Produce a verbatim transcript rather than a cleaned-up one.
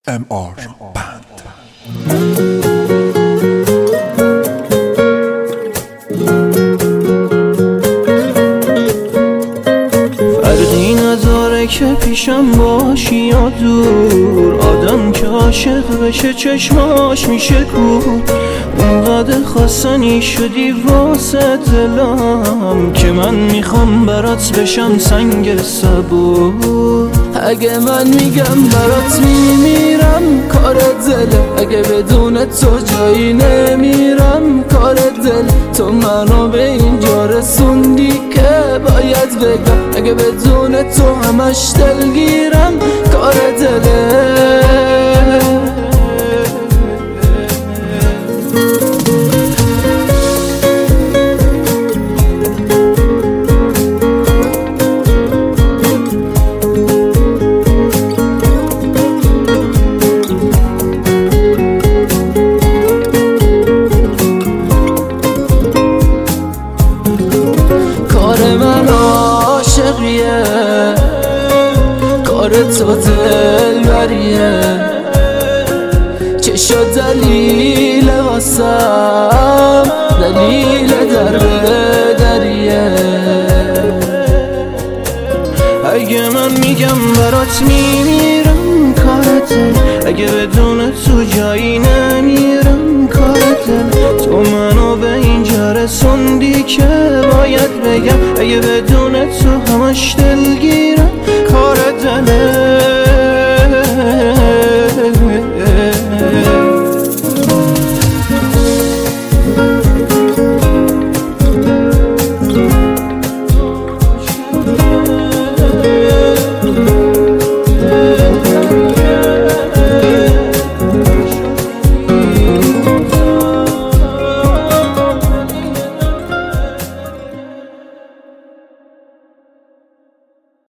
ام آر بند. فرقی نداره که پیشم باشی یا دور، آدم که عاشق بشه چشماش میشه کور. اونقدر خواستنی شدی واسه دلم که من میخوام برات بشم سنگ صبور. اگه من میگم برات میمیرم کار دله، اگه بدون تو جایی نمیرم کار دل. تو منو به اینجا رسوندی که باید بگم، اگه بدون تو همش دلگیرم کار دله. کار من عاشقیه، کار تو دلبریه، چه شد دلیل واسم، دلیل در بدریه. اگه من میگم برات میمیرم کارته، اگه بدون تو جایی نمیرم کارته. تو منو به اینجا رسوندی که باید بگم، اگه بدون تو همش دلگیرم کار دله.